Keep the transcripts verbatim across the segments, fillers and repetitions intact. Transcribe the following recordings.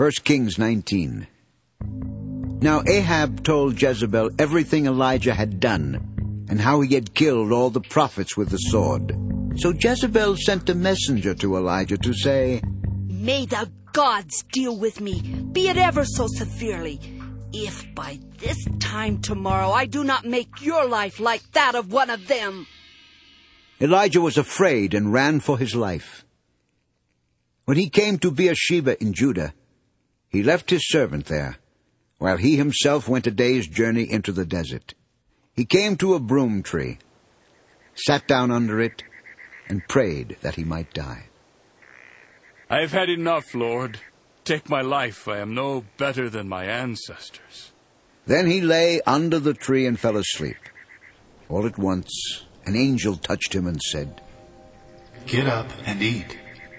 First Kings nineteen. Now Ahab told Jezebel everything Elijah had done, and how he had killed all the prophets with the sword. So Jezebel sent a messenger to Elijah to say, "May the gods deal with me, be it ever so severely, if by this time tomorrow I do not make your life like that of one of them." Elijah was afraid and ran for his life. When he came to Beersheba in Judah, he left his servant there, while he himself went a day's journey into the desert. He came to a broom tree, sat down under it, and prayed that he might die. "I have had enough, Lord. Take my life. I am no better than my ancestors." Then he lay under the tree and fell asleep. All at once an angel touched him and said, "Get up and eat."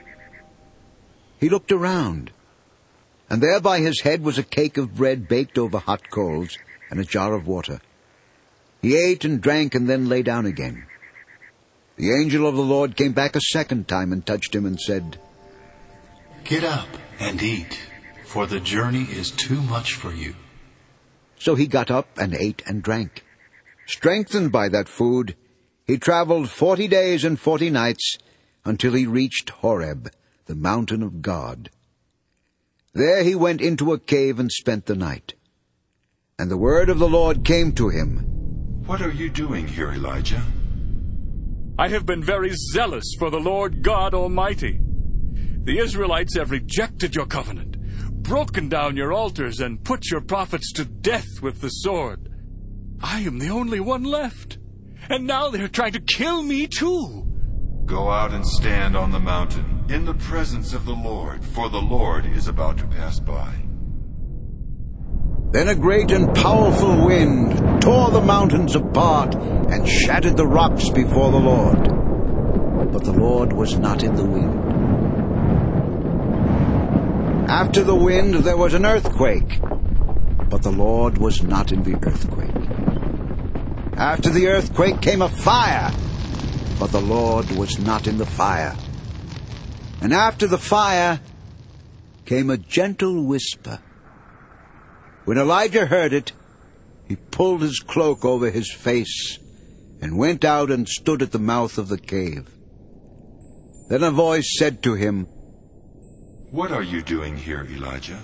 He looked around, and there by his head was a cake of bread baked over hot coals and a jar of water. He ate and drank and then lay down again. The angel of the Lord came back a second time and touched him and said, "Get up and eat, for the journey is too much for you." So he got up and ate and drank. Strengthened by that food, he traveled forty days and forty nights until he reached Horeb, the mountain of God. There he went into a cave and spent the night. And the word of the Lord came to him. "What are you doing here, Elijah?" "I have been very zealous for the Lord God Almighty. The Israelites have rejected your covenant, broken down your altars, and put your prophets to death with the sword. I am the only one left, and now they are trying to kill me too." "Go out and stand on the mountain in the presence of the Lord, for the Lord is about to pass by." Then a great and powerful wind tore the mountains apart and shattered the rocks before the Lord. But the Lord was not in the wind. After the wind there was an earthquake, but the Lord was not in the earthquake. After the earthquake came a fire, but the Lord was not in the fire. And after the fire came a gentle whisper. When Elijah heard it, he pulled his cloak over his face and went out and stood at the mouth of the cave. Then a voice said to him, "What are you doing here, Elijah?"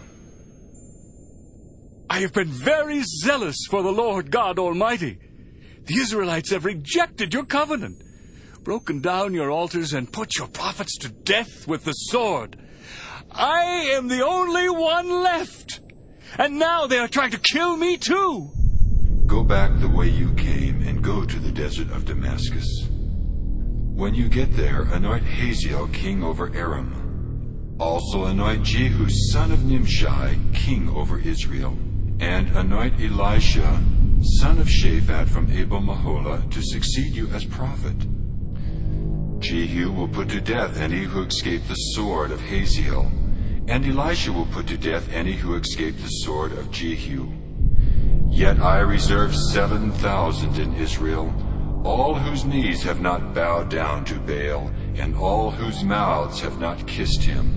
"I have been very zealous for the Lord God Almighty. The Israelites have rejected your covenant, broken down your altars, and put your prophets to death with the sword. I am the only one left, and now they are trying to kill me too." "Go back the way you came and go to the desert of Damascus. When you get there, anoint Hazael king over Aram. Also anoint Jehu son of Nimshi king over Israel, and anoint Elisha son of Shaphat from Abel-Maholah to succeed you as prophet. Jehu will put to death any who escape the sword of Hazael, and Elisha will put to death any who escape the sword of Jehu. Yet I reserve seven thousand in Israel, all whose knees have not bowed down to Baal, and all whose mouths have not kissed him."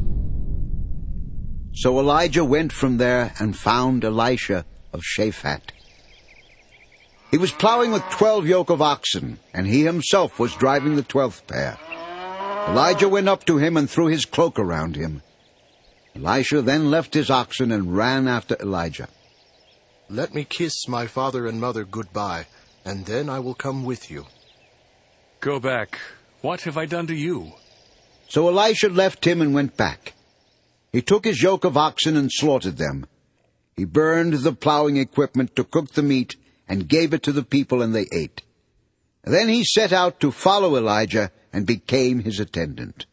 So Elijah went from there and found Elisha of Shaphat. He was plowing with twelve yoke of oxen, and he himself was driving the twelfth pair. Elijah went up to him and threw his cloak around him. Elisha then left his oxen and ran after Elijah. "Let me kiss my father and mother goodbye, and then I will come with you." "Go back. What have I done to you?" So Elisha left him and went back. He took his yoke of oxen and slaughtered them. He burned the plowing equipment to cook the meat and gave it to the people, and they ate. Then he set out to follow Elijah and became his attendant.